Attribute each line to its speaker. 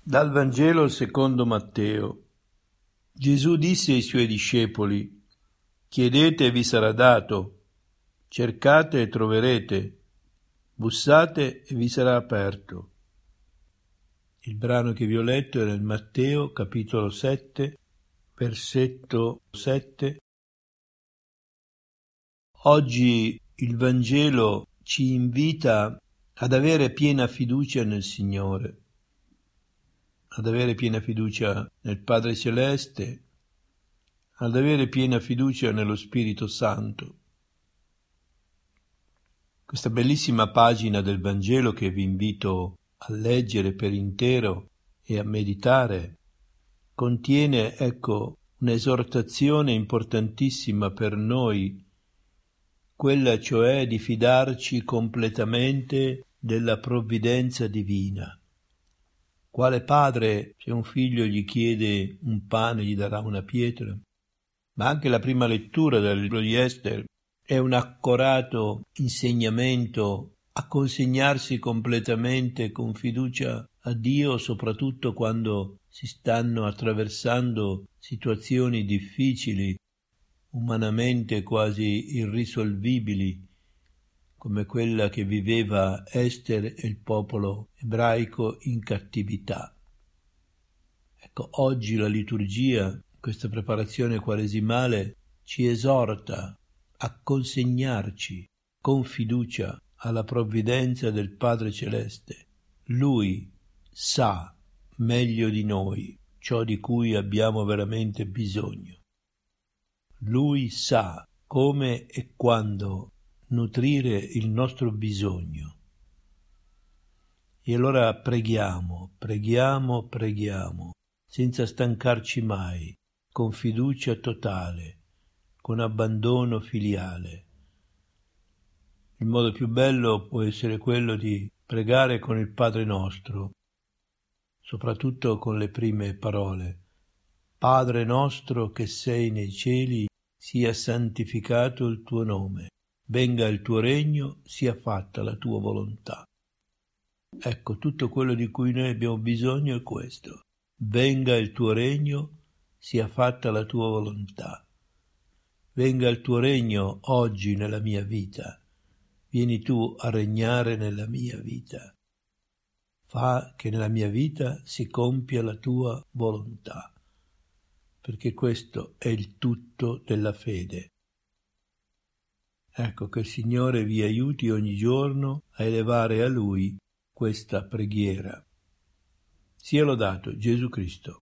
Speaker 1: Dal Vangelo secondo Matteo. Gesù disse ai suoi discepoli: Chiedete e vi sarà dato, cercate e troverete, bussate e vi sarà aperto. Il brano che vi ho letto era in Matteo, capitolo 7, versetto 7. Oggi il Vangelo ci invita ad avere piena fiducia nel Signore, ad avere piena fiducia nel Padre Celeste, ad avere piena fiducia nello Spirito Santo. Questa bellissima pagina del Vangelo che vi invito a leggere per intero e a meditare contiene, un'esortazione importantissima per noi, quella cioè di fidarci completamente della provvidenza divina. Quale padre, se un figlio gli chiede un pane, gli darà una pietra? Ma anche la prima lettura del libro di Ester è un accorato insegnamento a consegnarsi completamente con fiducia a Dio, soprattutto quando si stanno attraversando situazioni difficili, umanamente quasi irrisolvibili, come quella che viveva Ester e il popolo ebraico in cattività. Oggi la liturgia, questa preparazione quaresimale, ci esorta a consegnarci con fiducia alla provvidenza del Padre Celeste. Lui sa meglio di noi ciò di cui abbiamo veramente bisogno. Lui sa come e quando nutrire il nostro bisogno. E allora preghiamo, senza stancarci mai, con fiducia totale, con abbandono filiale. Il modo più bello può essere quello di pregare con il Padre nostro, soprattutto con le prime parole. Padre nostro che sei nei cieli, sia santificato il tuo nome, venga il tuo regno, sia fatta la tua volontà. Tutto quello di cui noi abbiamo bisogno è questo. Venga il tuo regno, sia fatta la tua volontà. Venga il tuo regno oggi nella mia vita. Vieni tu a regnare nella mia vita. Fa che nella mia vita si compia la tua volontà, perché questo è il tutto della fede. Che il Signore vi aiuti ogni giorno a elevare a Lui questa preghiera. Sia lodato Gesù Cristo.